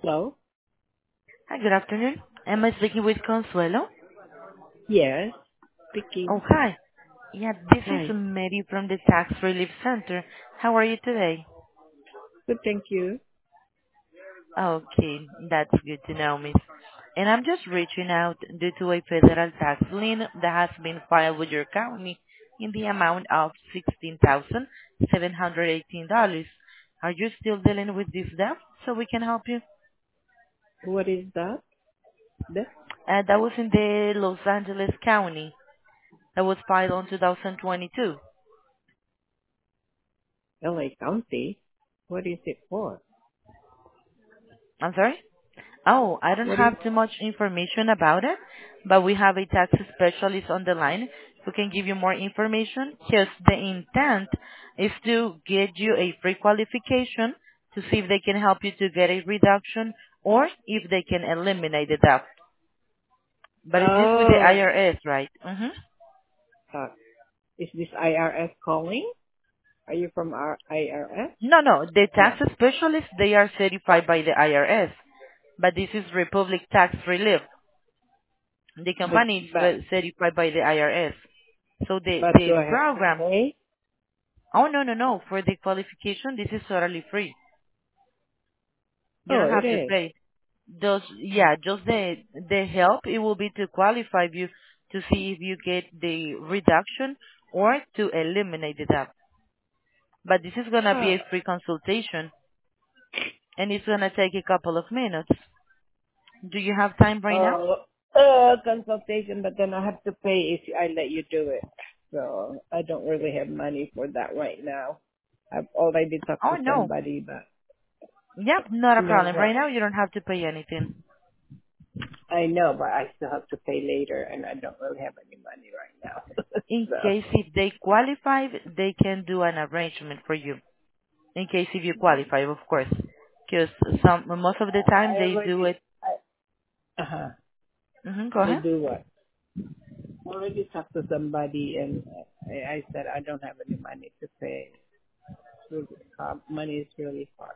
Hello? Hi, good afternoon. Am I speaking with Consuelo? Yes, Oh, speaking. hi. Yeah, this is Hi. Mary from the Tax Relief Center. How are you today? Good, thank you. Okay, that's good to know, miss. And I'm just reaching out due to a federal tax lien that has been filed with your county in the amount of $16,718. Are you still dealing with this debt so we can help you? What is that? The That was in the Los Angeles County. That was filed on 2022. LA County? What is it for? I'm sorry? Oh, I don't What is, have too much information about it, but we have a tax specialist on the line who can give you more information. Just the intent is to get you a pre-qualification to see if they can help you to get a reduction or if they can eliminate the debt. But is this with the oh, IRS, right? uh, is this IRS calling? Are you from our IRS? No, the No. tax specialists, they are certified by the IRS, but this is Republic Tax Relief. The But, company is but, certified by the IRS. So but the do I have to program, pay? oh no, for the qualification, this is totally free. You Oh, don't it have to is. pay. Just the help, it will be to qualify you to see if you get the reduction or to eliminate the debt. But this is gonna be Oh, a free consultation and it's gonna take a couple of minutes. Do you have time right now? oh, consultation, but then I have to pay if I let you do it. So I don't really have money for that right now. I've already talked Oh to no. somebody, but Yep, not a you know problem. Right what? now you don't have to pay anything. I know, but I still have to pay later, and I don't really have any money right now. In So, case if they qualify, they can do an arrangement for you. In case if you qualify, of course. Because most of the time I they do already, it. uh-huh. Go They ahead. do what? I already talked to somebody, and I said I don't have any money to pay. Really, money is really hard.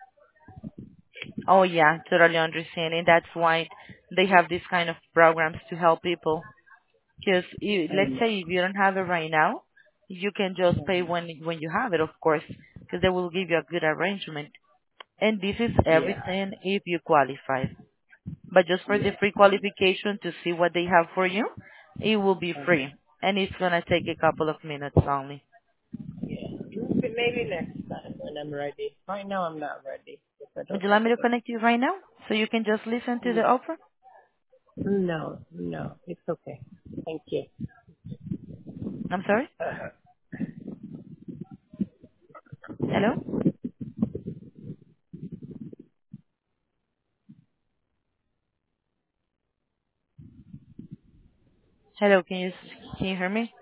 Oh yeah, totally understand, and that's why they have these kind of programs to help people. Because I let's know. say if you don't have it right now, you can just pay Uh-huh. when you have it, of course, because they will give you a good arrangement. And this is Yeah, everything if you qualify. But just for the yeah, free qualification to see what they have for you, it will be uh-huh. free, and it's gonna take a couple of minutes only. Yeah. Maybe next time when I'm ready. Right now I'm not ready because I Would don't you have like me to any connect you right now so you can just listen to the money. offer? No, no, it's okay. Thank you. I'm sorry? Uh-huh. Hello? Hello, can you hear me?